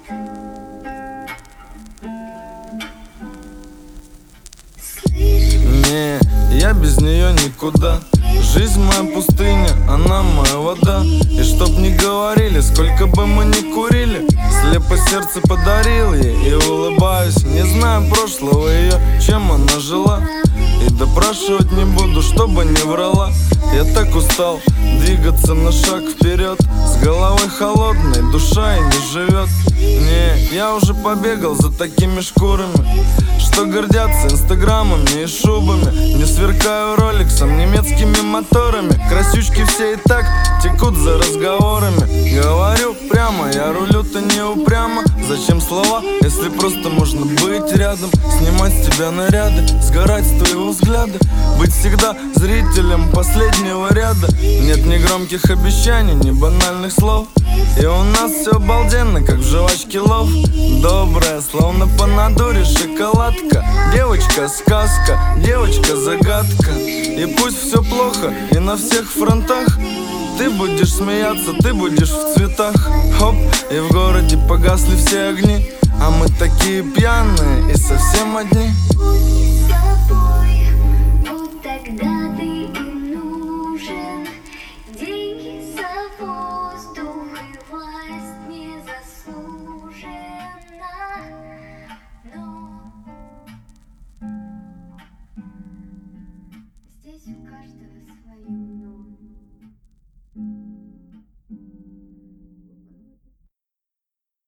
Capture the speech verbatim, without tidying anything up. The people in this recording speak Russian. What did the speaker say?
Не, я без нее никуда. Жизнь моя пустыня, она моя вода. И чтоб не говорили, сколько бы мы ни курили, слепо сердце подарил ей и улыбаюсь. Не знаю прошлого ее, чем она жила, и допрашивать не буду, чтобы не врала. Я так устал двигаться на шаг вперед, с головой холодной, душа и не живет. Не, я уже побегал за такими шкурами, что гордятся инстаграмами и шубами. Не сверкаю роликсом, немецкими моторами. Красючки все и так текут за разговорами. Говорю прямо, я рулю-то не упрямо. Зачем слова, если просто можно быть рядом? Снимать с тебя наряды, сгорать с твоего взгляда, быть всегда зрителем последнего ряда. Нет ни громких обещаний, ни банальных слов, и у нас все обалденно, как в жвачке лов. Добрая, словно по натуре шоколадка. Девочка сказка, девочка загадка. И пусть все плохо и на всех фронтах, ты будешь смеяться, ты будешь в цветах. Хоп, и в городе погасли все огни, а мы такие пьяные и совсем одни.